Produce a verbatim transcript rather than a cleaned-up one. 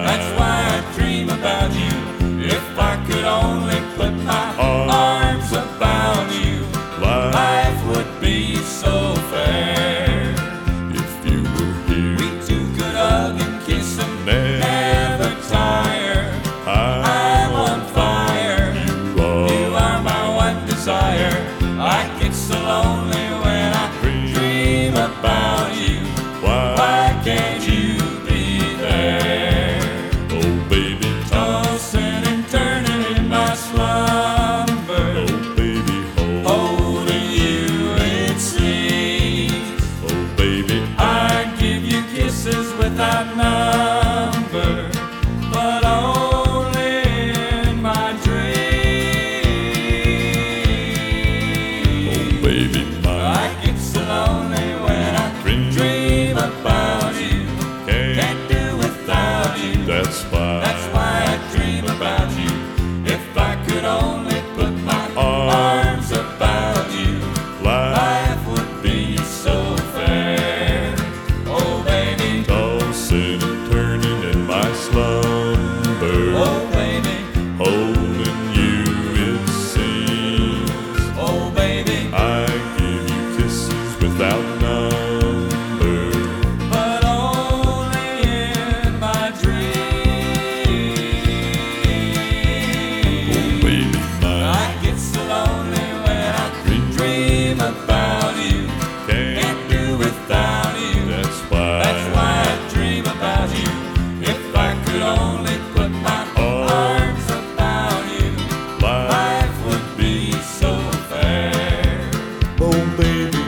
That's why I dream about you. If I could only put my arms about you, life would be so fair. If you were here, We two could hug and kiss and never tire. I'm on fire. you are, You are my one desire. I get so lonely when I dream about you. Why can't you be there? oh baby, Tossing and turning in my slumber, oh baby, hold, holding you it seems. oh baby, I give you kisses without number, but only in my dreams. oh baby, my I get so lonely when I dream about you. can't, Can't do without you. that's why, That's why I dream about you. If I could only put my arms about you, life, life would be so fair. Oh baby, tossing and turning in my slumber, oh baby, holding you it seems. oh baby, I give you kisses without number, but only in my dreams. baby, my I get so lonely when I dream about you. can't, Can't do without you. that's why, That's why I dream about you. If I could only put my arms about you, life, life would be so fair. oh baby,